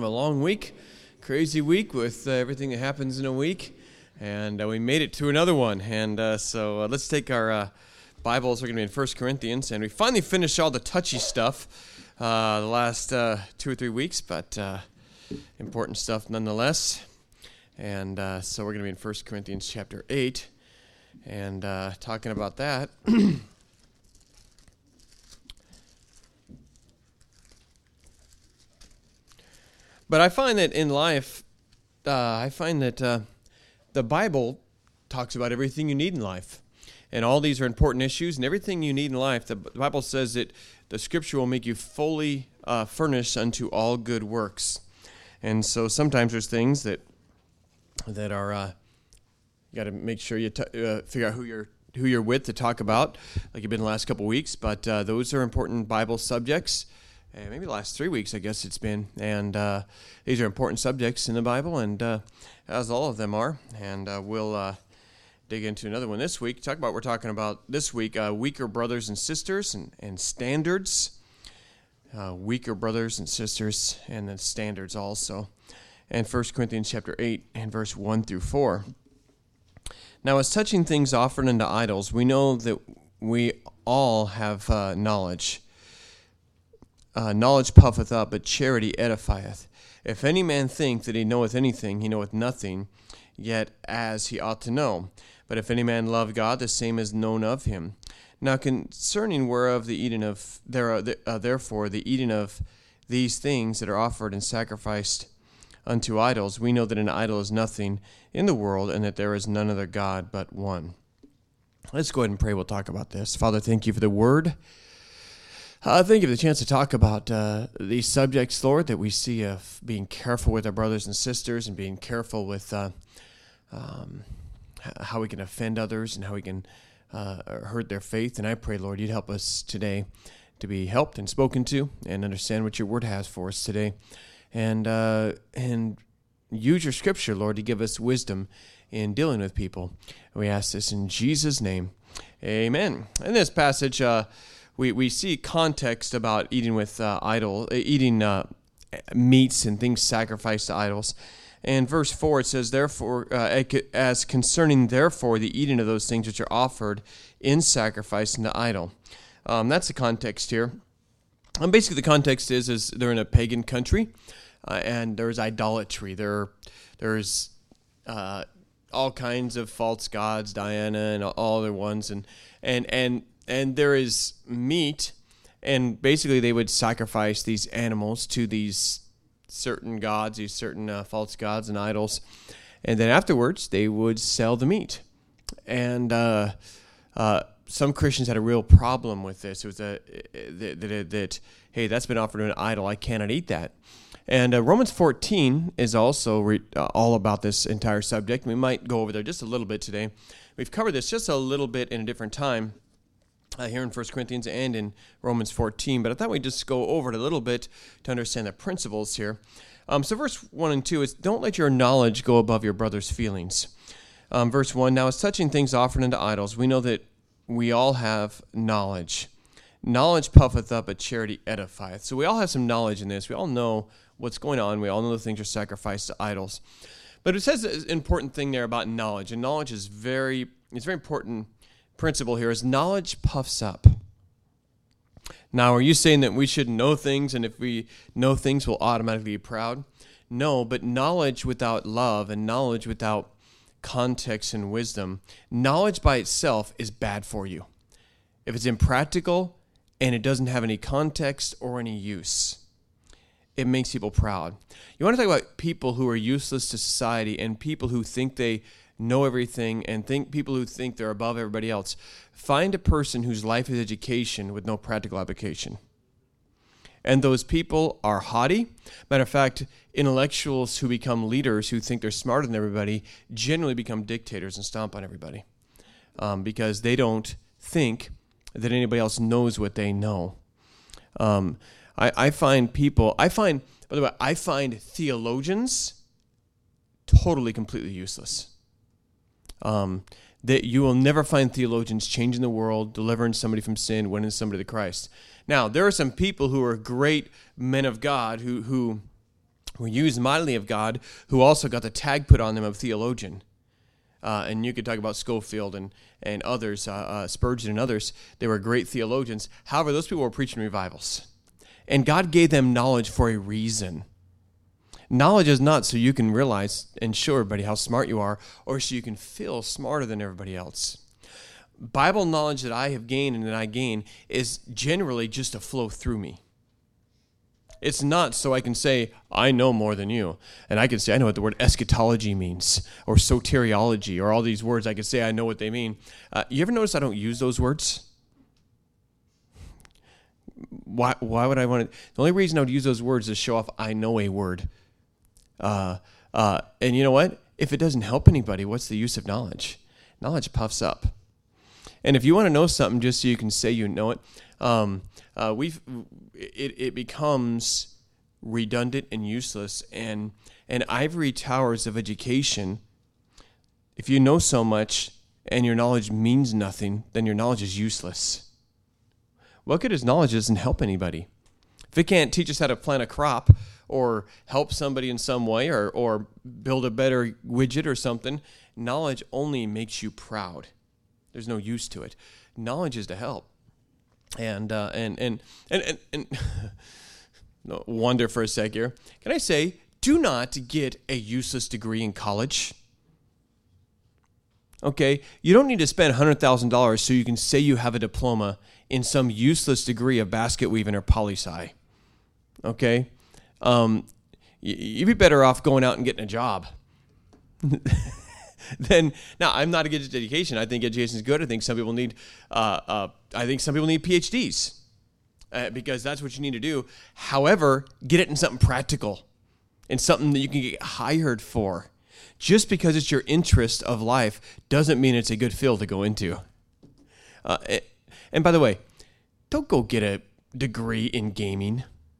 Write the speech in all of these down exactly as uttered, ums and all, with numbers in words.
a long week, crazy week with uh, everything that happens in a week, and uh, we made it to another one. And uh, so uh, let's take our uh, Bibles. We're going to be in First Corinthians, and we finally finished all the touchy stuff uh, the last uh, two or three weeks, but uh, important stuff nonetheless. And uh, so we're going to be in First Corinthians chapter eight, and uh, talking about that. But I find that in life, uh, I find that uh, the Bible talks about everything you need in life. And all these are important issues, and everything you need in life, the Bible says that the Scripture will make you fully uh, furnished unto all good works. And so sometimes there's things that that are, uh, you got to make sure you t- uh, figure out who you're who you're with to talk about, like you've been the last couple weeks. But uh, those are important Bible subjects. And maybe the last three weeks, I guess it's been. And uh, these are important subjects in the Bible, and uh, as all of them are. And uh, we'll uh, dig into another one this week. Talk about what we're talking about this week, uh, weaker brothers and sisters and, and standards. Uh, weaker brothers and sisters, and then standards also. And First Corinthians chapter eight and verse one through four. Now, as touching things offered unto idols, we know that we all have uh, knowledge. Uh, knowledge puffeth up, but charity edifieth. If any man think that he knoweth anything, he knoweth nothing, yet as he ought to know. But if any man love God, the same is known of him. Now concerning whereof the eating of there, uh, therefore the eating of these things that are offered and sacrificed unto idols, we know that an idol is nothing in the world, and that there is none other God but one. Let's go ahead and pray. We'll talk about this. Father, thank you for the word. Uh, thank you for the chance to talk about uh, these subjects, Lord, that we see of being careful with our brothers and sisters and being careful with uh, um, how we can offend others and how we can uh, hurt their faith. And I pray, Lord, you'd help us today to be helped and spoken to and understand what your word has for us today. And, uh, and use your scripture, Lord, to give us wisdom in dealing with people. And we ask this in Jesus' name. Amen. In this passage, uh, We we see context about eating with uh, idol, eating uh, meats and things sacrificed to idols. And verse four, it says, "Therefore, uh, as concerning therefore the eating of those things which are offered in sacrifice unto idol." Um, that's the context here. And basically, the context is is they're in a pagan country, uh, and there's idolatry. There there's uh, all kinds of false gods, Diana and all other ones, and and and. And there is meat, and basically they would sacrifice these animals to these certain gods, these certain uh, false gods and idols, and then afterwards they would sell the meat. And uh, uh, some Christians had a real problem with this. It was a, that, that, that hey, that's been offered to an idol. I cannot eat that. And uh, Romans fourteen is also re- uh, all about this entire subject. We might go over there just a little bit today. We've covered this just a little bit in a different time. Uh, here in First Corinthians and in Romans fourteen, but I thought we'd just go over it a little bit to understand the principles here. Um, so verse one and two is, "Don't let your knowledge go above your brother's feelings." Um, verse one, "Now as touching things offered unto idols, we know that we all have knowledge. Knowledge puffeth up, but charity edifieth." So we all have some knowledge in this. We all know what's going on. We all know the things are sacrificed to idols. But it says an important thing there about knowledge, and knowledge is very, it's very important. Principle here is knowledge puffs up. Now, are you saying that we should know things, and if we know things, we'll automatically be proud? No, but knowledge without love and knowledge without context and wisdom, knowledge by itself is bad for you. If it's impractical and it doesn't have any context or any use, it makes people proud. You want to talk about people who are useless to society and people who think they know everything and think people who think they're above everybody else. Find a person whose life is education with no practical application. And those people are haughty. Matter of fact, intellectuals who become leaders who think they're smarter than everybody generally become dictators and stomp on everybody um, because they don't think that anybody else knows what they know. Um, I, I find people, I find, by the way, I find theologians totally, completely useless. Um, that you will never find theologians changing the world, delivering somebody from sin, winning somebody to Christ. Now, there are some people who are great men of God who who were used mightily of God, who also got the tag put on them of theologian. Uh, and you could talk about Schofield and, and others, uh, uh, Spurgeon and others. They were great theologians. However, those people were preaching revivals. And God gave them knowledge for a reason. Knowledge is not so you can realize and show everybody how smart you are, or so you can feel smarter than everybody else. Bible knowledge that I have gained and that I gain is generally just to flow through me. It's not so I can say, I know more than you. And I can say, I know what the word eschatology means, or soteriology, or all these words. I can say I know what they mean. Uh, you ever notice I don't use those words? Why, why would I want to? The only reason I would use those words is to show off I know a word. Uh, uh, and you know what? If it doesn't help anybody, what's the use of knowledge? Knowledge puffs up. And if you want to know something just so you can say you know it, um, uh, we've it, it becomes redundant and useless. And and ivory towers of education, if you know so much and your knowledge means nothing, then your knowledge is useless. What good is knowledge doesn't help anybody? If it can't teach us how to plant a crop or help somebody in some way or, or build a better widget or something, knowledge only makes you proud. There's no use to it. Knowledge is to help. And uh, and and and and, and no, wonder for a sec here. Can I say, do not get a useless degree in college. Okay, you don't need to spend one hundred thousand dollars so you can say you have a diploma in some useless degree of basket weaving or poli-sci. Okay, um, you'd be better off going out and getting a job. Then now I'm not against education. I think education is good. I think some people need. Uh, uh, I think some people need P H Ds uh, because that's what you need to do. However, get it in something practical, in something that you can get hired for. Just because it's your interest of life doesn't mean it's a good field to go into. Uh, and by the way, don't go get a degree in gaming.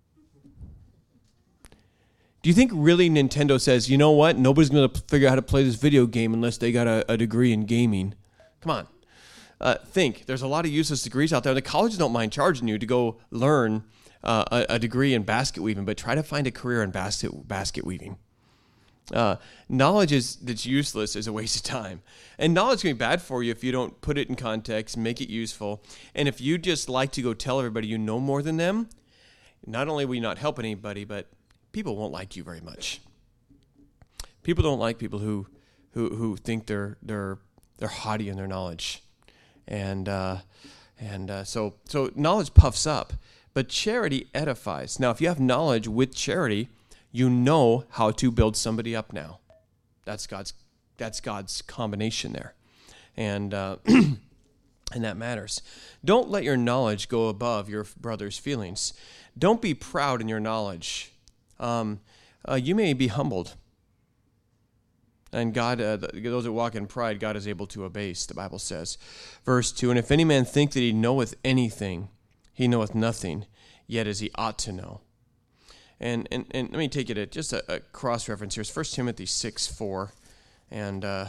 Do you think really Nintendo says, you know what, nobody's going to figure out how to play this video game unless they got a, a degree in gaming? Come on. Uh, think. There's a lot of useless degrees out there. The colleges don't mind charging you to go learn uh, a, a degree in basket weaving, but try to find a career in basket, basket weaving. Uh, knowledge is that's useless is a waste of time. And knowledge can be bad for you if you don't put it in context, make it useful. And if you just like to go tell everybody you know more than them, not only will you not help anybody, but people won't like you very much. People don't like people who who who think they're they're they're haughty in their knowledge, and uh, and uh, so so knowledge puffs up, but charity edifies. Now, if you have knowledge with charity, you know how to build somebody up. Now, that's God's that's God's combination there, and uh, and that matters. Don't let your knowledge go above your brother's feelings. Don't be proud in your knowledge. Um, uh, you may be humbled. And God, uh, those that walk in pride, God is able to abase, the Bible says. Verse two, and if any man think that he knoweth anything, he knoweth nothing, yet as he ought to know. And and, and let me take it at just a, a cross-reference here. It's First Timothy six four. And uh,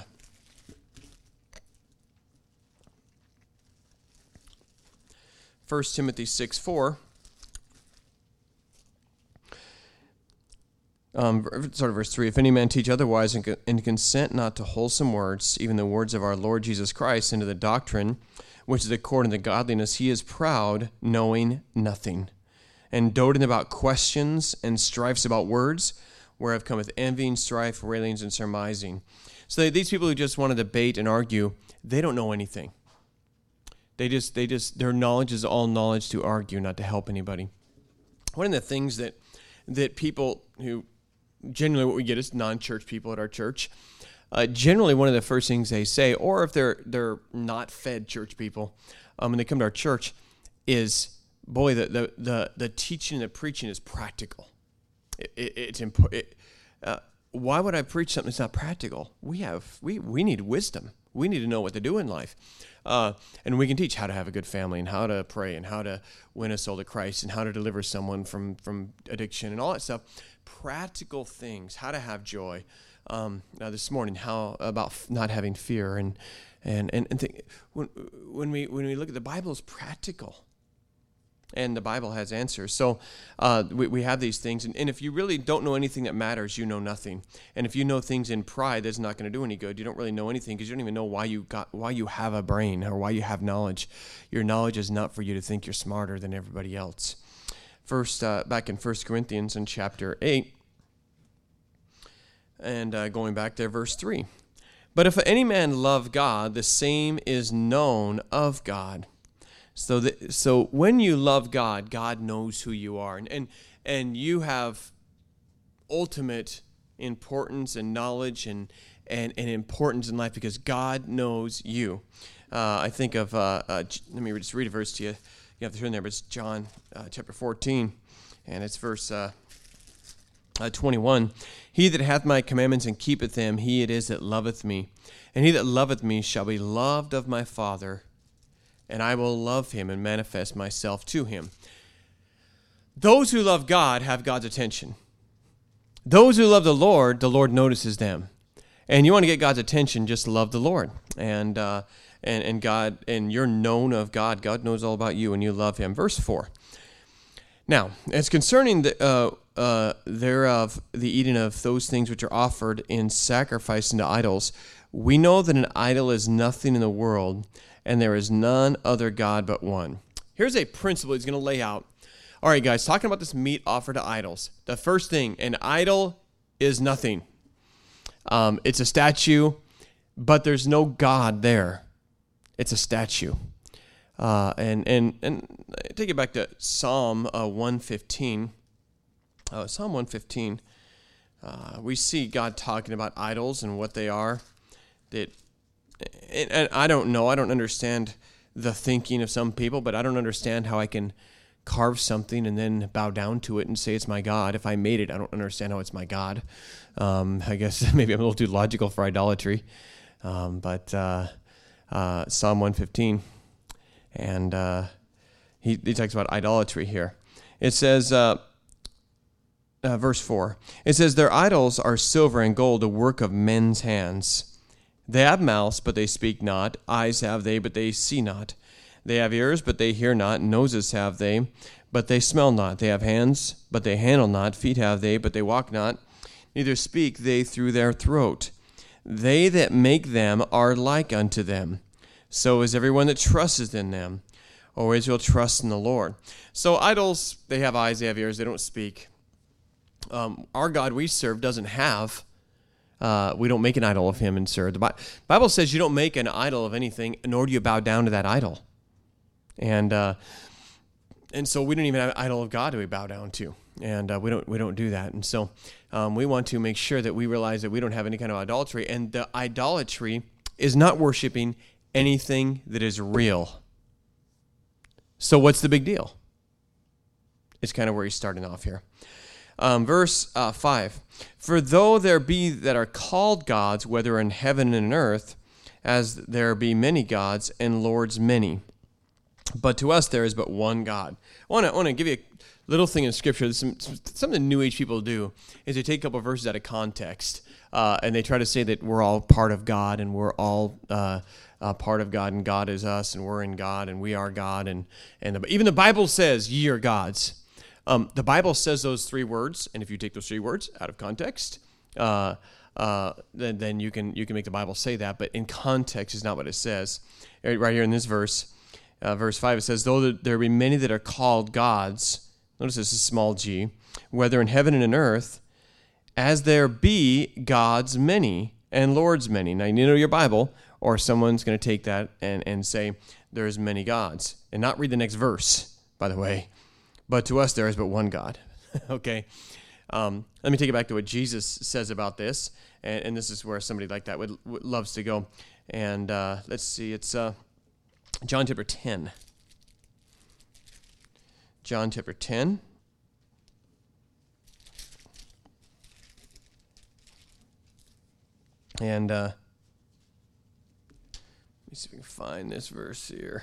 First Timothy six four. Um, sort of verse three, if any man teach otherwise and, co- and consent not to wholesome words, even the words of our Lord Jesus Christ, into the doctrine which is according to godliness, he is proud, knowing nothing, and doting about questions and strifes about words, whereof cometh envying, strife, railings, and surmising. So they, these people who just want to debate and argue, they don't know anything. They just, they just, their knowledge is all knowledge to argue, not to help anybody. One of the things that that people who generally what we get is non-church people at our church. Uh, generally, one of the first things they say, or if they're they're not fed church people, um, when they come to our church, is, boy, the the the, the teaching and the preaching is practical. It, it, it's important. It, uh, why would I preach something that's not practical? We have we we need wisdom. We need to know what to do in life, uh, and we can teach how to have a good family and how to pray and how to win a soul to Christ and how to deliver someone from from addiction and all that stuff. Practical things, how to have joy. Um, now this morning, how about f- not having fear and and and, and think, when when we when we look at the Bible, is practical. And the Bible has answers. So uh, we, we have these things. And, and if you really don't know anything that matters, you know nothing. And if you know things in pride, that's not going to do any good. You don't really know anything because you don't even know why you got why you have a brain or why you have knowledge. Your knowledge is not for you to think you're smarter than everybody else. First, uh, back in First Corinthians in chapter eight, and uh, going back there, verse three. But if any man love God, the same is known of God. So that, so when you love God, God knows who you are. And, and, and you have ultimate importance and knowledge and, and, and importance in life because God knows you. Uh, I think of, uh, uh, let me just read a verse to you. You have to turn there, but it's John uh, chapter fourteen, and it's verse uh, uh, twenty-one. He that hath my commandments and keepeth them, he it is that loveth me. And he that loveth me shall be loved of my Father, and I will love him and manifest myself to him. Those who love God have God's attention. Those who love the Lord, the Lord notices them. And you want to get God's attention, just love the Lord. And uh, and and God, and you're known of God. God knows all about you, and you love him. Verse four. Now, as concerning the uh, uh, thereof the eating of those things which are offered in sacrifice unto idols, we know that an idol is nothing in the world, and there is none other God but one. Here's a principle he's going to lay out. All right, guys, talking about this meat offered to idols. The first thing, an idol is nothing. Um, it's a statue, but there's no God there. It's a statue. Uh, and, and, and take it back to Psalm uh, one fifteen. Uh, Psalm one fifteen, uh, we see God talking about idols and what they are. That, and, and I don't know, I don't understand the thinking of some people, but I don't understand how I can carve something and then bow down to it and say it's my God. If I made it, I don't understand how it's my God. Um, I guess maybe I'm a little too logical for idolatry. Um, but uh, uh, Psalm one fifteen, and uh, he, he talks about idolatry here. It says, uh, uh, verse four, it says, their idols are silver and gold, a work of men's hands. They have mouths, but they speak not. Eyes have they, but they see not. They have ears, but they hear not. Noses have they, but they smell not. They have hands, but they handle not. Feet have they, but they walk not. Neither speak they through their throat. They that make them are like unto them. So is everyone that trusteth in them. O Israel, trust in the Lord. So idols, they have eyes, they have ears, they don't speak. Um, our God we serve doesn't have. Uh, we don't make an idol of him and serve. The Bible says you don't make an idol of anything, nor do you bow down to that idol. And uh, and so we don't even have an idol of God to we bow down to, and uh, we don't we don't do that. And so um, we want to make sure that we realize that we don't have any kind of idolatry, and the idolatry is not worshiping anything that is real. So what's the big deal? It's kind of where he's starting off here. Um, verse uh, five, for though there be that are called gods, whether in heaven and in earth, as there be many gods and lords many, but to us there is but one God. I want to want to give you a little thing in Scripture. Some, something New Age people do is they take a couple of verses out of context, uh, and they try to say that we're all part of God, and we're all uh, uh, part of God, and God is us, and we're in God, and we are God, and and the, even the Bible says, "Ye are gods." Um, the Bible says those three words, and if you take those three words out of context, uh, uh, then then you can you can make the Bible say that. But in context is not what it says. Right here in this verse, uh, verse five, it says, "Though there be many that are called gods," notice this is small g, "whether in heaven and in earth, as there be gods many and lords many." Now you need to know your Bible, or someone's going to take that and and say there's many gods, and not read the next verse, by the way. But to us there is but one God. Okay. Um, let me take it back to what Jesus says about this, and, and this is where somebody like that would, would loves to go. And uh, let's see, it's uh, John chapter ten. John chapter ten. And uh, let me see if we can find this verse here.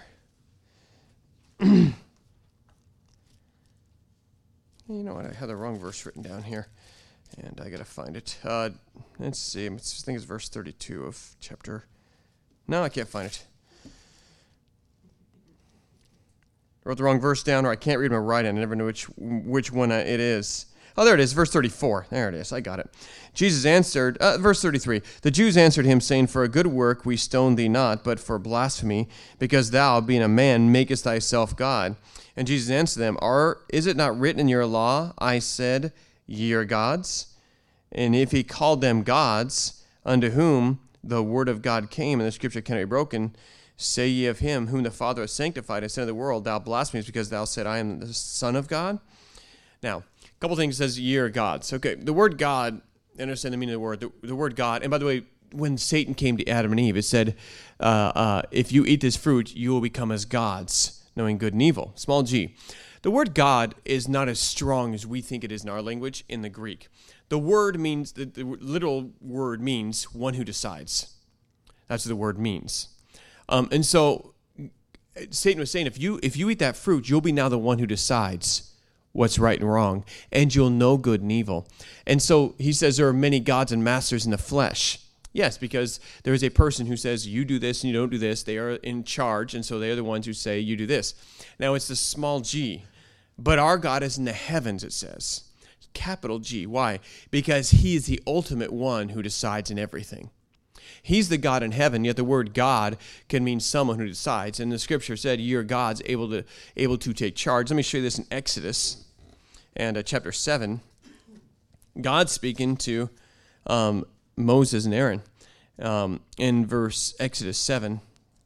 You know what? I had the wrong verse written down here, and I gotta find it. Uh, let's see. I think it's verse thirty-two of chapter. No, I can't find it. I wrote the wrong verse down, or I can't read my right hand. I never know which which one it is. Oh, there it is, verse thirty-four. There it is. I got it. Jesus answered, uh, verse thirty-three, the Jews answered him, saying, for a good work we stone thee not, but for blasphemy, because thou, being a man, makest thyself God. And Jesus answered them, Are is it not written in your law, I said, ye are gods? And if he called them gods, unto whom the word of God came, and the scripture cannot be broken, say ye of him, whom the Father has sanctified and sent into the world, thou blasphemest, because thou said, I am the Son of God? Now, a couple things says ye are gods. Okay, the word God, understand the meaning of the word. The, the word God, and by the way, when Satan came to Adam and Eve, it said, uh, uh, if you eat this fruit, you will become as gods, knowing good and evil. Small g. The word God is not as strong as we think it is in our language in the Greek. The word means, the, the literal word means one who decides. That's what the word means. Um, and so Satan was saying, if you if you eat that fruit, you'll be now the one who decides what's right and wrong, and you'll know good and evil. And so he says there are many gods and masters in the flesh. Yes, because there is a person who says, you do this and you don't do this. They are in charge, and so they are the ones who say, you do this. Now, it's the small g. But our God is in the heavens, it says. Capital G. Why? Because he is the ultimate one who decides in everything. He's the God in heaven, yet the word God can mean someone who decides. And the scripture said, ye are gods able to able to take charge. Let me show you this in Exodus and uh, chapter seven. God speaking to um, Moses and Aaron um, in verse Exodus seven.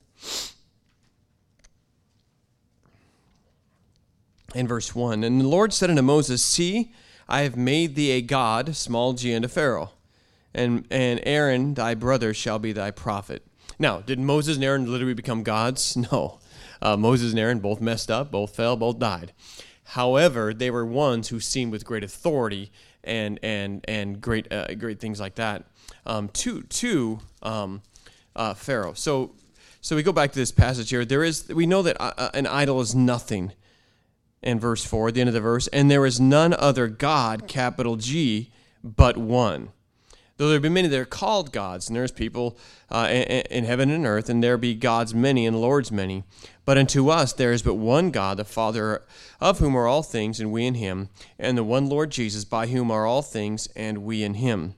In verse one, and the Lord said unto Moses, see, I have made thee a god, small g, unto Pharaoh, and and Aaron thy brother shall be thy prophet. Now, did Moses and Aaron literally become gods? No. Uh, Moses and Aaron both messed up, both fell, both died. However, they were ones who seemed with great authority and and and great uh, great things like that um, to to um, uh, Pharaoh. So so we go back to this passage here. There is we know that uh, an idol is nothing. In verse four, at the end of the verse, and there is none other God, capital G, but one. Though there be many that are called gods, and there's people uh, in, in heaven and earth, and there be gods many and lords many. But unto us there is but one God, the Father, of whom are all things, and we in him, and the one Lord Jesus, by whom are all things, and we in him.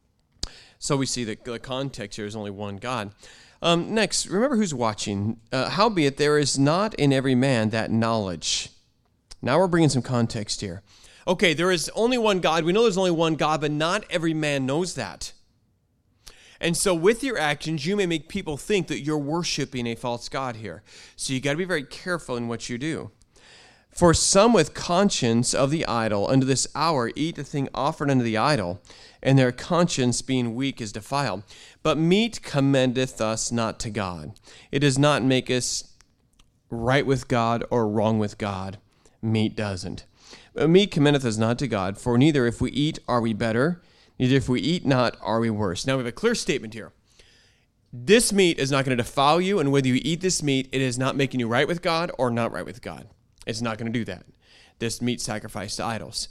So we see that the context here is only one God. Um, next, remember who's watching. Uh, Howbeit there is not in every man that knowledge. Now we're bringing some context here. Okay, there is only one God. We know there's only one God, but not every man knows that. And so with your actions, you may make people think that you're worshiping a false god here. So you got to be very careful in what you do. For some with conscience of the idol unto this hour eat the thing offered unto the idol, and their conscience being weak is defiled. But meat commendeth us not to God. It does not make us right with God or wrong with God. Meat doesn't. But meat commendeth us not to God, for neither if we eat are we better, neither if we eat not are we worse. Now we have a clear statement here. This meat is not going to defile you, and whether you eat this meat, it is not making you right with God or not right with God. It's not going to do that. This meat sacrificed to idols.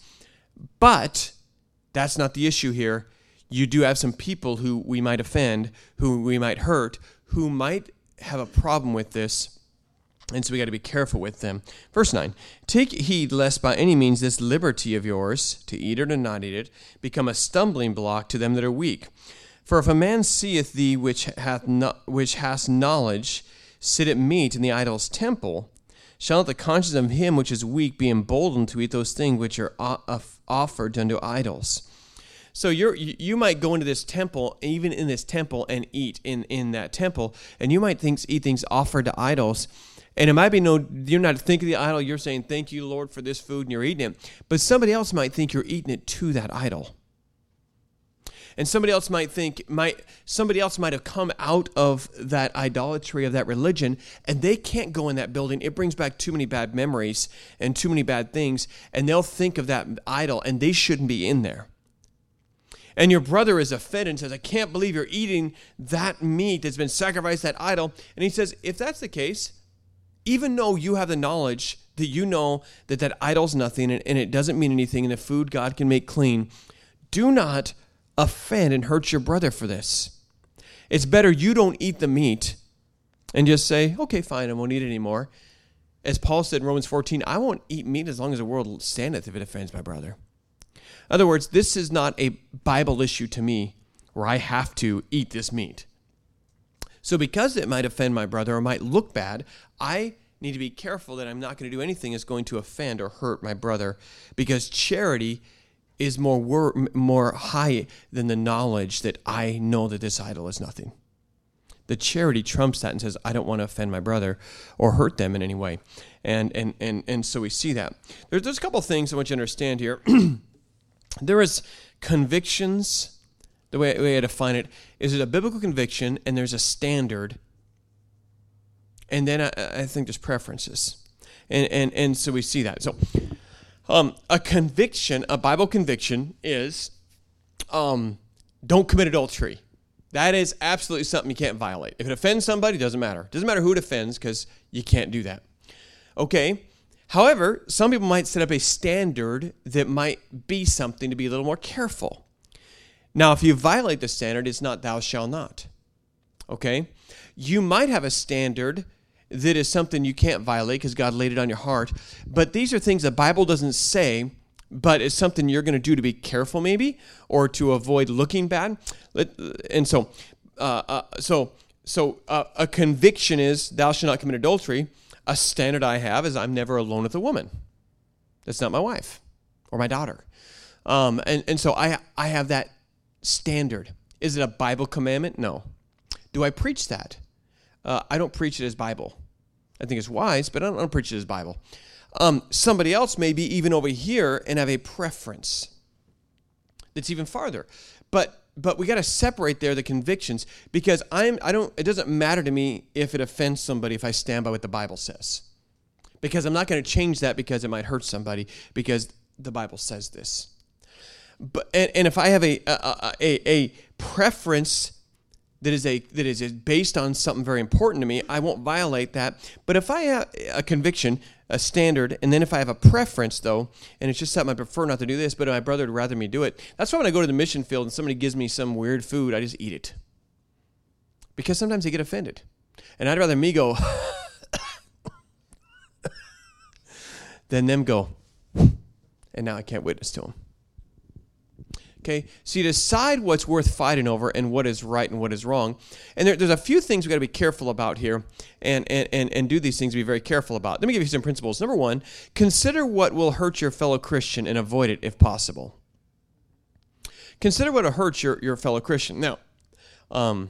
But that's not the issue here. You do have some people who we might offend, who we might hurt, who might have a problem with this. And so we got to be careful with them. Verse nine, take heed lest by any means this liberty of yours, to eat it or not eat it, become a stumbling block to them that are weak. For if a man seeth thee which hath no, which hast knowledge, sit at meat in the idol's temple, shall not the conscience of him which is weak be emboldened to eat those things which are offered unto idols? So you're, you might go into this temple, even in this temple, and eat in, in that temple, and you might think, eat things offered to idols. And it might be no, you're not thinking of the idol, you're saying, thank you, Lord, for this food, and you're eating it. But somebody else might think you're eating it to that idol. And somebody else might think, might somebody else might have come out of that idolatry of that religion, and they can't go in that building. It brings back too many bad memories and too many bad things, and they'll think of that idol, and they shouldn't be in there. And your brother is offended and says, I can't believe you're eating that meat that's been sacrificed to that idol. And he says, if that's the case, even though you have the knowledge that you know that that idol's nothing and, and it doesn't mean anything and the food God can make clean, do not offend and hurt your brother for this. It's better you don't eat the meat and just say, okay, fine, I won't eat it anymore. as Paul said in Romans fourteen, I won't eat meat as long as the world standeth if it offends my brother. In other words, this is not a Bible issue to me where I have to eat this meat. So because it might offend my brother or might look bad, I need to be careful that I'm not going to do anything that's going to offend or hurt my brother, because charity is more wor- more high than the knowledge that I know that this idol is nothing. The charity trumps that and says, I don't want to offend my brother or hurt them in any way. And and and, and so we see that. There's, there's a couple of things I want you to understand here. There is convictions. The way, the way I define it is there's a biblical conviction and there's a standard. And then I, I think there's preferences. And, and, and so we see that. So um, a conviction, a Bible conviction is um, don't commit adultery. That is absolutely something you can't violate. If it offends somebody, it doesn't matter. It doesn't matter who it offends, because you can't do that. Okay. However, some people might set up a standard that might be something to be a little more careful. Now, if you violate the standard, it's not thou shalt not. Okay? You might have a standard that is something you can't violate because God laid it on your heart. But these are things the Bible doesn't say, but it's something you're going to do to be careful maybe, or to avoid looking bad. And so, uh, uh, so, so uh, a conviction is thou shalt not commit adultery. A standard I have is I'm never alone with a woman that's not my wife or my daughter. Um, and, and so I I have that standard. Is it a Bible commandment? No. Do I preach that? Uh, I don't preach it as Bible. I think it's wise, but I don't, I don't preach it as Bible. Um, somebody else may be even over here and have a preference that's even farther. But but we got to separate there the convictions, because I'm I don't it doesn't matter to me if it offends somebody if I stand by what the Bible says. Because I'm not going to change that because it might hurt somebody, because the Bible says this. But and, and if I have a a, a a preference that is a that is based on something very important to me, I won't violate that. But if I have a conviction, a standard, and then if I have a preference, though, and it's just something I prefer not to do this, but my brother would rather me do it, that's why when I go to the mission field and somebody gives me some weird food, I just eat it. Because sometimes they get offended. And I'd rather me go than them go, and now I can't witness to them. Okay, so you decide what's worth fighting over and what is right and what is wrong. And there, there's a few things we've got to be careful about here, and, and, and, and do these things to be very careful about. Let me give you some principles. Number one, consider what will hurt your fellow Christian and avoid it if possible. Consider what will hurt your, your fellow Christian. Now, um,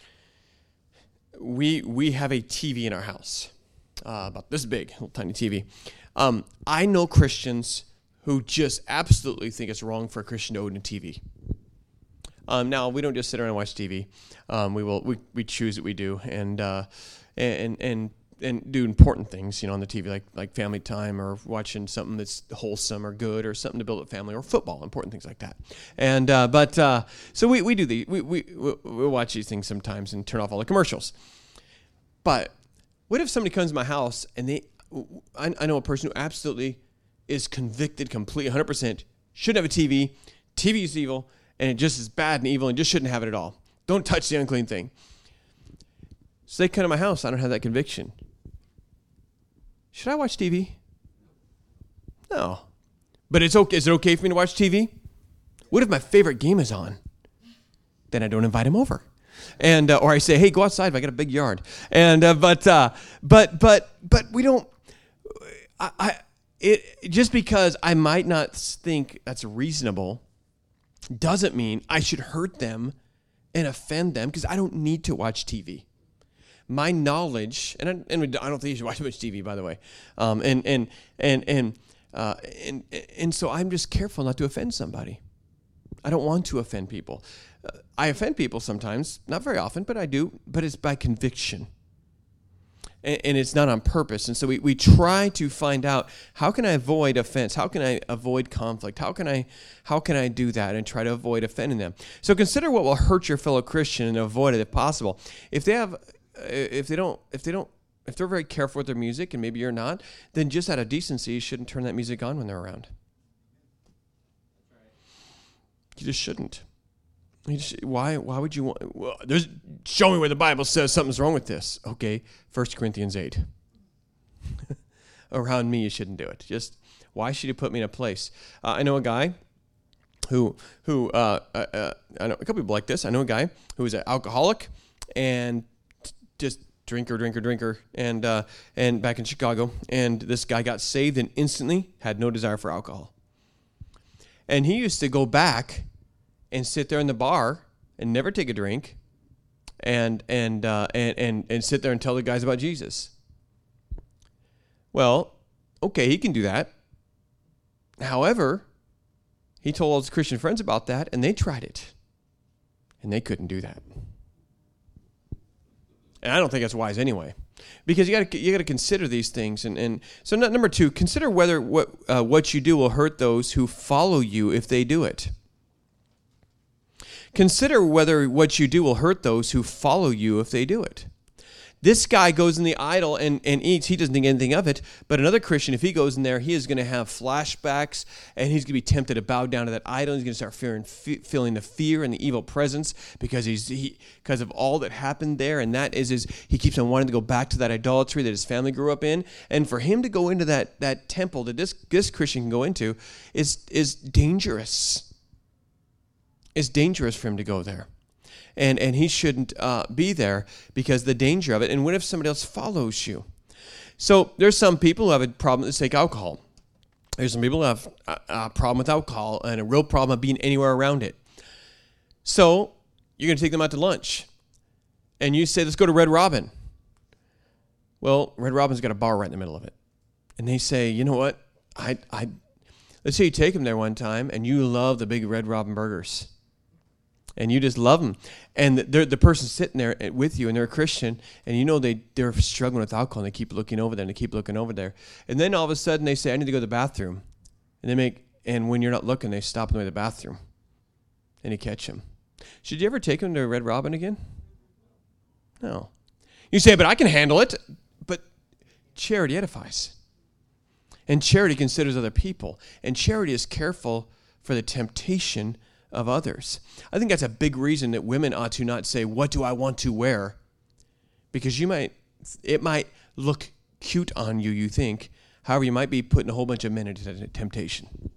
we we have a T V in our house, uh, about this big, little tiny T V. Um, I know Christians who just absolutely think it's wrong for a Christian to own a T V. Um, now, we don't just sit around and watch T V. Um, we will we, we choose what we do, and uh, and and and do important things, you know, on the T V, like like family time, or watching something that's wholesome or good, or something to build a family, or football, important things like that. And uh, but uh, so we we do the we we we watch these things sometimes and turn off all the commercials. But what if somebody comes to my house and they I, I know a person who absolutely is convicted completely, one hundred percent, shouldn't have a T V, T V is evil, and it just is bad and evil and just shouldn't have it at all. Don't touch the unclean thing. So they come to my house, I don't have that conviction. Should I watch T V? No. But it's okay. Is it okay for me to watch T V? What if my favorite game is on? Then I don't invite him over. And uh, or I say, hey, go outside, I got a big yard. And uh, but uh, but but but we don't I, I It just because I might not think that's reasonable doesn't mean I should hurt them and offend them, because I don't need to watch T V. My knowledge, and I, and I don't think you should watch much T V, by the way, um, and and and and uh, and and so I'm just careful not to offend somebody. I don't want to offend people. Uh, I offend people sometimes, not very often, but I do. But it's by conviction. And it's not on purpose. And so we, we try to find out, how can I avoid offense? How can I avoid conflict? How can I how can I do that and try to avoid offending them? So consider what will hurt your fellow Christian and avoid it if possible. If they have if they don't if they don't if they're very careful with their music, and maybe you're not, then just out of decency, you shouldn't turn that music on when they're around. You just shouldn't. You just, why why would you want, well, there's, show me where the Bible says something's wrong with this. Okay, First Corinthians eight. around me, you shouldn't do it. Just why should you put me in a place? Uh, I know a guy who who uh, uh, uh, I know a couple people like this. I know a guy who is an alcoholic and t- just drinker, drinker, drinker, and uh, and back in Chicago. And this guy got saved and instantly had no desire for alcohol. And he used to go back and sit there in the bar and never take a drink, and and uh, and and and sit there and tell the guys about Jesus. Well, okay, he can do that. However, he told all his Christian friends about that, and they tried it, and they couldn't do that. And I don't think that's wise anyway, because you got to you got to consider these things. And, and so, number two, consider whether what uh, what you do will hurt those who follow you if they do it. Consider whether what you do will hurt those who follow you if they do it. This guy goes in the idol and, and eats. He doesn't think anything of it. But another Christian, if he goes in there, he is going to have flashbacks, and he's going to be tempted to bow down to that idol. He's going to start fearing, fe- feeling the fear and the evil presence because he's he, because of all that happened there. And that is, is he keeps on wanting to go back to that idolatry that his family grew up in. And for him to go into that that temple that this this Christian can go into is is dangerous. It's dangerous for him to go there. And and he shouldn't uh, be there because the danger of it. And what if somebody else follows you? So there's some people who have a problem with take alcohol. There's some people who have a, a problem with alcohol and a real problem of being anywhere around it. So you're going to take them out to lunch. And you say, let's go to Red Robin. Well, Red Robin's got a bar right in the middle of it. And they say, you know what? I I let's say you take them there one time and you love the big Red Robin burgers. And you just love them. And the, the person's sitting there with you, and they're a Christian, and you know they, they're struggling with alcohol, and they keep looking over there, and they keep looking over there. And then all of a sudden they say, I need to go to the bathroom. And they make, and when you're not looking, they stop in the way to the bathroom. And you catch them. Should you ever take them to Red Robin again? No. You say, but I can handle it. But charity edifies. And charity considers other people. And charity is careful for the temptation of others. I think that's a big reason that women ought to not say, what do I want to wear? Because you might, it might look cute on you, you think. However, you might be putting a whole bunch of men into temptation.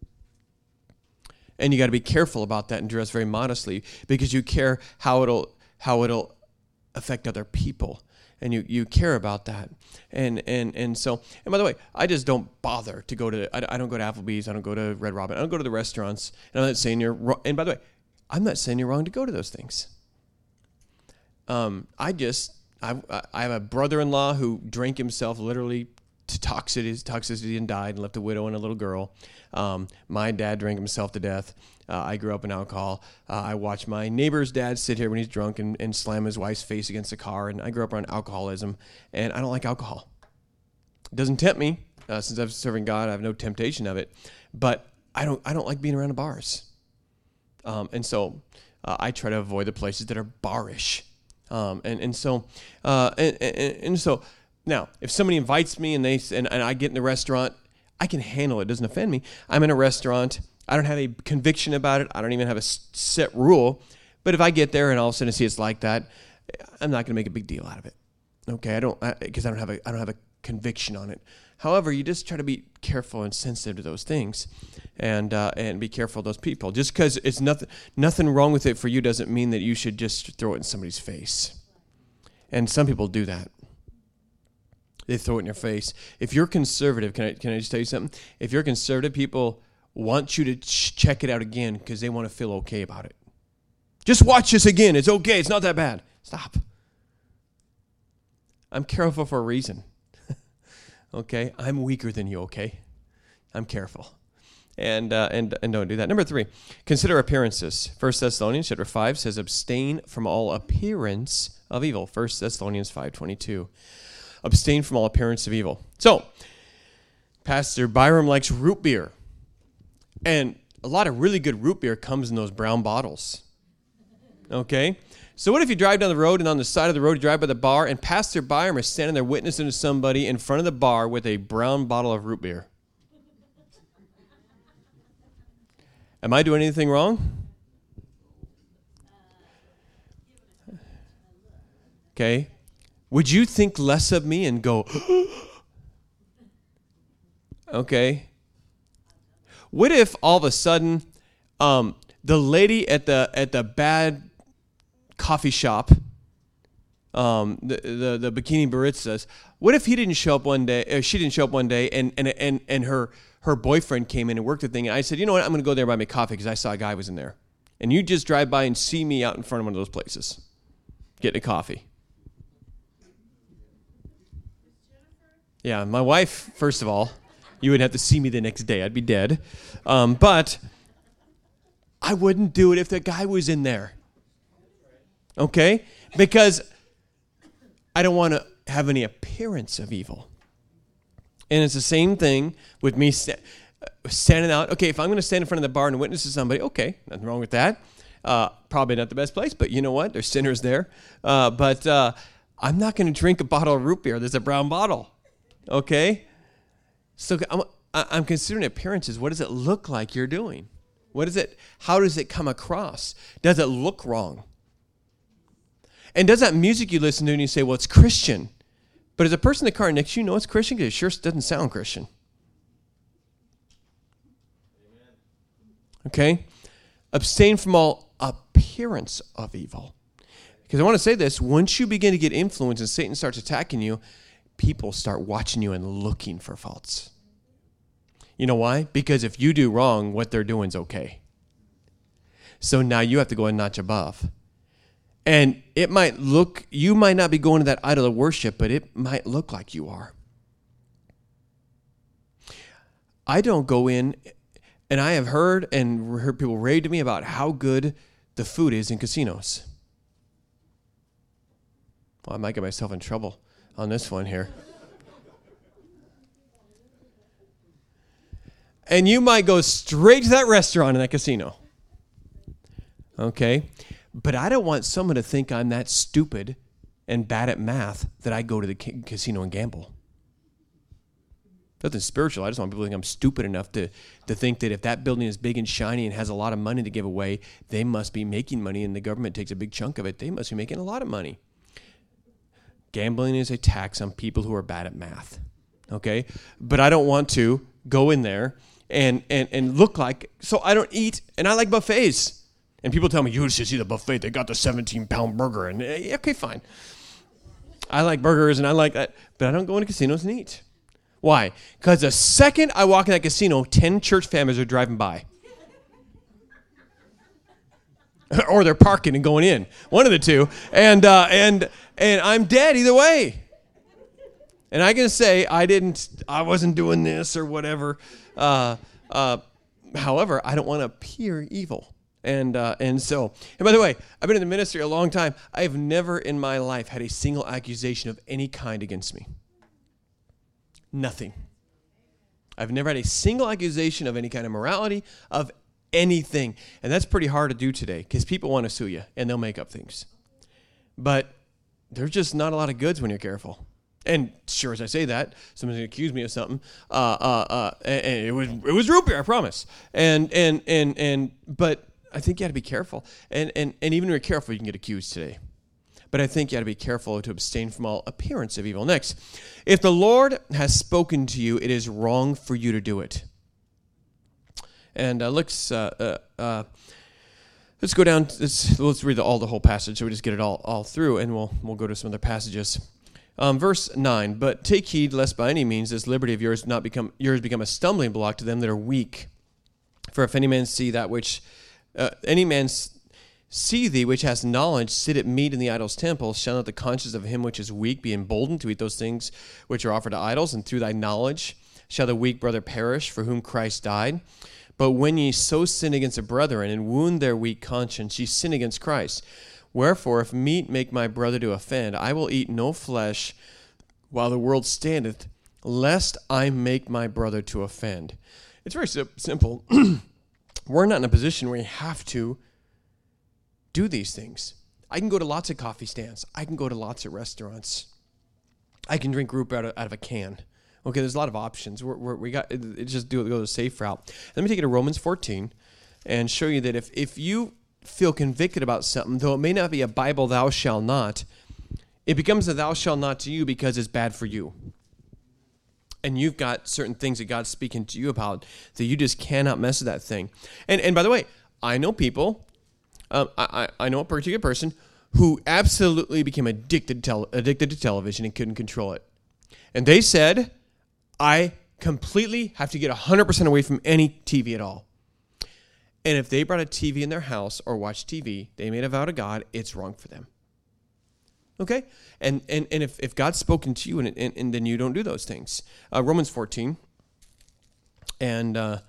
And you got to be careful about that and dress very modestly because you care how it'll how it'll affect other people. And you, you care about that. And, and and so, and by the way, I just don't bother to go to, I, I don't go to Applebee's, I don't go to Red Robin, I don't go to the restaurants. And I'm not saying you're wrong. And by the way, I'm not saying you're wrong to go to those things. Um, I just, I, I have a brother-in-law who drank himself literally to toxicity, toxicity and died and left a widow and a little girl. Um, my dad drank himself to death. Uh, I grew up in alcohol. Uh, I watched my neighbor's dad sit here when he's drunk and, and slam his wife's face against the car. And I grew up around alcoholism, and I don't like alcohol. It doesn't tempt me. Uh, since I'm serving God, I have no temptation of it. But I don't I don't like being around the bars. Um, and so uh, I try to avoid the places that are barish. Um, and, and so uh, and, and, and so now, if somebody invites me and they and, and I get in the restaurant, I can handle it. It doesn't offend me. I'm in a restaurant. I don't have a conviction about it. I don't even have a set rule. But if I get there and all of a sudden see it's like that, I'm not going to make a big deal out of it. Okay, I don't because I, I don't have a I don't have a conviction on it. However, you just try to be careful and sensitive to those things, and uh, and be careful of those people. Just because it's nothing nothing wrong with it for you doesn't mean that you should just throw it in somebody's face. And some people do that. They throw it in your face. If you're conservative, can I can I just tell you something? If you're conservative, people want you to ch- check it out again because they want to feel okay about it. Just watch this again. It's okay. It's not that bad. Stop. I'm careful for a reason. Okay? I'm weaker than you, okay? I'm careful. And uh, and and don't do that. Number three, consider appearances. First Thessalonians chapter five says, abstain from all appearance of evil. First Thessalonians five twenty-two. Abstain from all appearance of evil. So, Pastor Byram likes root beer. And a lot of really good root beer comes in those brown bottles. Okay? So what if you drive down the road and on the side of the road you drive by the bar and Pastor Byram is standing there witnessing to somebody in front of the bar with a brown bottle of root beer? Am I doing anything wrong? Okay. Would you think less of me and go, Okay. What if all of a sudden um, the lady at the at the bad coffee shop, um, the, the the bikini baristas, what if he didn't show up one day, or she didn't show up one day, and and and, and her her boyfriend came in and worked the thing, and I said, you know what, I'm going to go there and buy me coffee because I saw a guy was in there. And you just drive by and see me out in front of one of those places getting a coffee. Yeah, my wife, first of all, you would have to see me the next day. I'd be dead. Um, but I wouldn't do it if the guy was in there. Okay? Because I don't want to have any appearance of evil. And it's the same thing with me st- standing out. Okay, if I'm going to stand in front of the bar and witness to somebody, okay, nothing wrong with that. Uh, probably not the best place, but you know what? There's sinners there. Uh, but uh, I'm not going to drink a bottle of root beer. There's a brown bottle. Okay? So I'm, I'm considering appearances. What does it look like you're doing? What is it? How does it come across? Does it look wrong? And does that music you listen to and you say, well, it's Christian. But as a person in the car next to you know it's Christian because it sure doesn't sound Christian. Okay? Abstain from all appearance of evil. Because I want to say this, once you begin to get influence and Satan starts attacking you, people start watching you and looking for faults. You know why? Because if you do wrong, what they're doing is okay. So now you have to go a notch above. And it might look, you might not be going to that idol of worship, but it might look like you are. I don't go in, and I have heard and heard people rave to me about how good the food is in casinos. Well, I might get myself in trouble on this one here. And you might go straight to that restaurant in that casino. Okay? But I don't want someone to think I'm that stupid and bad at math that I go to the ca- casino and gamble. Nothing spiritual. I just want people to think I'm stupid enough to, to think that if that building is big and shiny and has a lot of money to give away, they must be making money and the government takes a big chunk of it. They must be making a lot of money. Gambling is a tax on people who are bad at math. Okay? But I don't want to go in there and, and, and look like, so I don't eat, and I like buffets. And people tell me, you should see the buffet. They got the seventeen-pound burger. And okay, fine. I like burgers, and I like that. But I don't go into casinos and eat. Why? Because the second I walk in that casino, ten church families are driving by. Or they're parking and going in. One of the two. And uh, and and I'm dead either way. And I can say, I didn't, I wasn't doing this or whatever. Uh, uh, however, I don't want to appear evil. And uh, and so, and by the way, I've been in the ministry a long time. I have never in my life had a single accusation of any kind against me. Nothing. I've never had a single accusation of any kind of morality, of anything. And that's pretty hard to do today because people want to sue you and they'll make up things. But there's just not a lot of goods when you're careful. And sure as I say that, someone's going to accuse me of something. Uh, uh, uh, and, and it was it was root beer, I promise. And and and and but. I think you got to be careful. And, and and even when you're careful, you can get accused today. But I think you got to be careful to abstain from all appearance of evil. Next, if the Lord has spoken to you, it is wrong for you to do it. And uh, let's uh, uh, uh, let's go down. Let's let's read the, all the whole passage so we just get it all all through, and we'll we'll go to some other passages. Um, verse nine. But take heed lest by any means this liberty of yours not become yours become a stumbling block to them that are weak. For if any man see that which Uh, any man see thee which has knowledge sit at meat in the idol's temple, shall not the conscience of him which is weak be emboldened to eat those things which are offered to idols? And through thy knowledge shall the weak brother perish, for whom Christ died. But when ye so sin against a brethren, and wound their weak conscience, ye sin against Christ. Wherefore, if meat make my brother to offend, I will eat no flesh while the world standeth, lest I make my brother to offend. It's very simple. We're not in a position where you have to do these things. I can go to lots of coffee stands. I can go to lots of restaurants. I can drink root beer out of, out of a can. Okay, there's a lot of options. We're, we're, we got it, just do go the safe route. Let me take you to Romans fourteen and show you that if, if you feel convicted about something, though it may not be a Bible thou shalt not, it becomes a thou shalt not to you because it's bad for you. and you've got certain things that God's speaking to you about that you just cannot mess with that thing. And and by the way, I know people, um, I, I I know a particular person who absolutely became addicted to tel- addicted to television and couldn't control it. And they said, I completely have to get one hundred percent away from any T V at all. And if they brought a T V in their house or watched T V, they made a vow to God, it's wrong for them. Okay? And and, and if, if God's spoken to you, and, and, and then you don't do those things. Uh, Romans fourteen, and uh,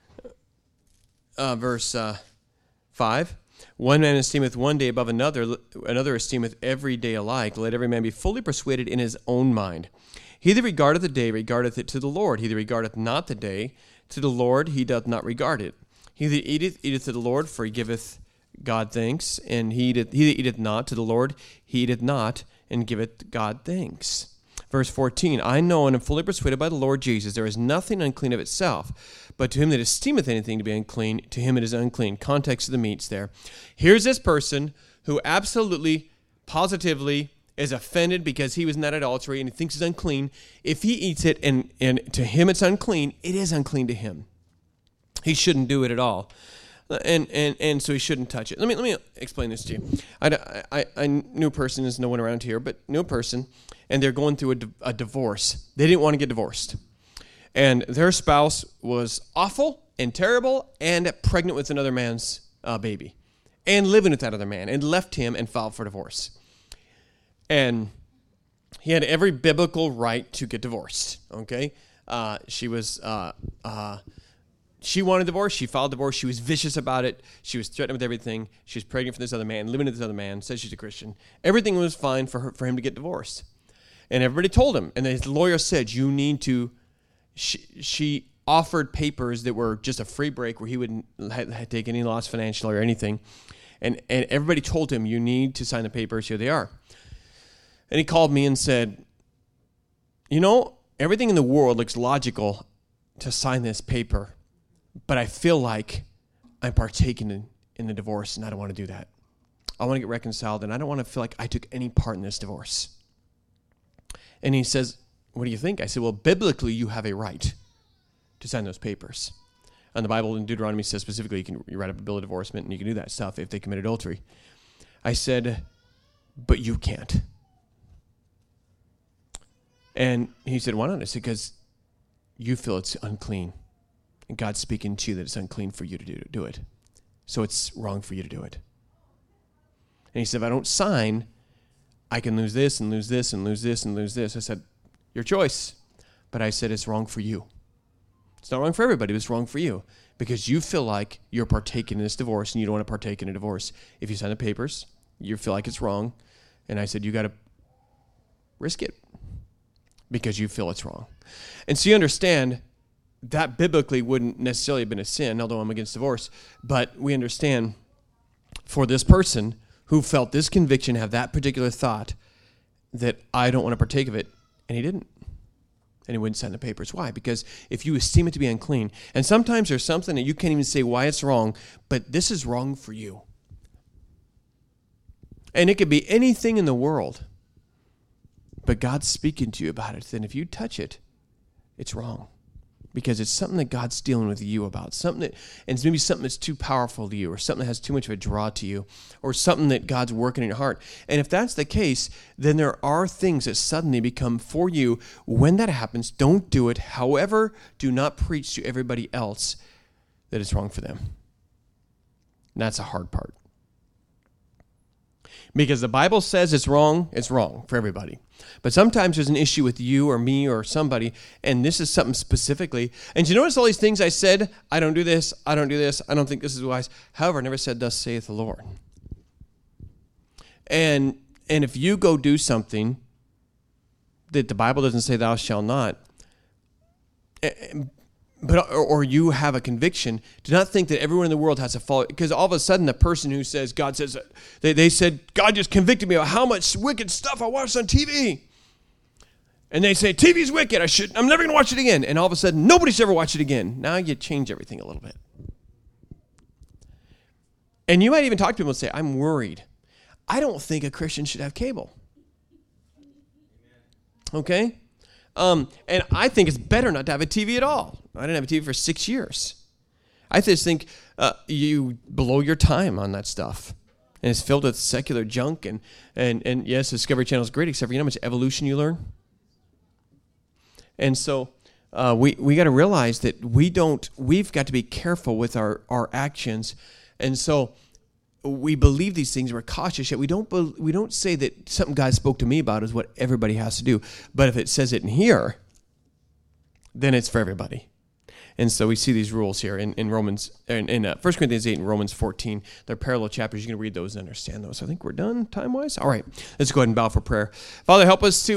uh, verse uh, five. One man esteemeth one day above another, another esteemeth every day alike. Let every man be fully persuaded in his own mind. He that regardeth the day regardeth it to the Lord. He that regardeth not the day to the Lord, he doth not regard it. He that eateth, eateth to the Lord, for he giveth God thanks. And he that, he that eateth not to the Lord, he eateth not, and giveth God thanks. Verse fourteen, I know and am fully persuaded by the Lord Jesus, there is nothing unclean of itself, but to him that esteemeth anything to be unclean, to him it is unclean. Context of the meats there. Here's this person who absolutely, positively is offended because he was in that adultery and he thinks it's unclean. If he eats it and, and to him it's unclean, it is unclean to him. He shouldn't do it at all. And and and so he shouldn't touch it. Let me let me explain this to you. I, I, I knew a person, there's no one around here, but knew a person, and they're going through a, a divorce. They didn't want to get divorced. And their spouse was awful and terrible and pregnant with another man's uh, baby and living with that other man and left him and filed for divorce. And he had every biblical right to get divorced, okay? Uh, she was... Uh, uh, She wanted divorce. She filed divorce. She was vicious about it. She was threatened with everything. She was pregnant for this other man, living with this other man, says she's a Christian. Everything was fine for her, for him to get divorced. And everybody told him. And his lawyer said, you need to... She, she offered papers that were just a free break where he wouldn't take any loss financially or anything. And, and everybody told him, you need to sign the papers. Here they are. And he called me and said, you know, everything in the world looks logical to sign this paper. But I feel like I'm partaking in, in the divorce, and I don't want to do that. I want to get reconciled, and I don't want to feel like I took any part in this divorce. And he says, what do you think? I said, well, biblically, you have a right to sign those papers. And the Bible in Deuteronomy says specifically you can you write up a bill of divorcement, and you can do that stuff if they commit adultery. I said, but you can't. And he said, why not? I said, because you feel it's unclean. And God's speaking to you that it's unclean for you to do, to do it. So it's wrong for you to do it. And he said, if I don't sign, I can lose this and lose this and lose this and lose this. I said, your choice. But I said, it's wrong for you. It's not wrong for everybody, but it's wrong for you. Because you feel like you're partaking in this divorce and you don't want to partake in a divorce. If you sign the papers, you feel like it's wrong. And I said, you got to risk it. Because you feel it's wrong. And so you understand... that biblically wouldn't necessarily have been a sin, although I'm against divorce. But we understand for this person who felt this conviction, have that particular thought that I don't want to partake of it, and he didn't. And he wouldn't sign the papers. Why? Because if you esteem it to be unclean, and sometimes there's something that you can't even say why it's wrong, but this is wrong for you. And it could be anything in the world, but God's speaking to you about it. Then if you touch it, it's wrong. Because it's something that God's dealing with you about. Something that, and it's maybe something that's too powerful to you, or something that has too much of a draw to you, or something that God's working in your heart. And if that's the case, then there are things that suddenly become for you. When that happens, don't do it. However, do not preach to everybody else that it's wrong for them. And that's a hard part. Because the Bible says it's wrong, it's wrong for everybody. But sometimes there's an issue with you or me or somebody, and this is something specifically. And you notice all these things I said? I don't do this, I don't do this, I don't think this is wise. However, I never said, thus saith the Lord. And and if you go do something that the Bible doesn't say thou shalt not, but or, or you have a conviction, do not think that everyone in the world has to follow, because all of a sudden the person who says, God says, they, they said, God just convicted me of how much wicked stuff I watched on T V. And they say, T V's wicked, I should, I'm never going to watch it again. And all of a sudden, nobody's ever watched it again. Now you change everything a little bit. And you might even talk to people and say, I'm worried. I don't think a Christian should have cable. Okay? Um, and I think it's better not to have a T V at all. I didn't have a T V for six years. I just think uh, you blow your time on that stuff. And it's filled with secular junk. And, and, and yes, Discovery Channel is great, except for you know how much evolution you learn? And so uh, we, we got to realize that we don't, we've got to be careful with our, our actions. And so we believe these things, we're cautious, yet we don't be, we don't say that something God spoke to me about is what everybody has to do. But if it says it in here, then it's for everybody. And so we see these rules here in, in Romans, in, in uh, First Corinthians eight and Romans fourteen. They're parallel chapters. You can read those and understand those. I think we're done time-wise. All right, let's go ahead and bow for prayer. Father, help us to